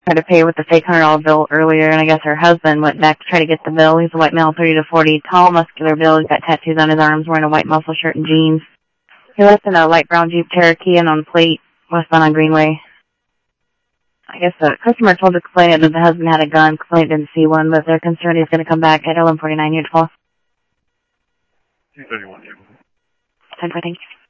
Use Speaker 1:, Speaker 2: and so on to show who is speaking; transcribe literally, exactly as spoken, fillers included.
Speaker 1: tried to pay with the fake one hundred dollar bill earlier, and I guess her husband went back to try to get the bill. He's a white male, thirty to forty, tall, muscular build. He's got tattoos on his arms, wearing a white muscle shirt and jeans. He left in a light brown Jeep Cherokee and on plate, westbound on Greenway. I guess the customer told the complainant that the husband had a gun. Complainant didn't see one, but they're concerned he's going to come back at eleven forty-nine. You're twelve.
Speaker 2: two thirty-one.
Speaker 1: ten four, thank you.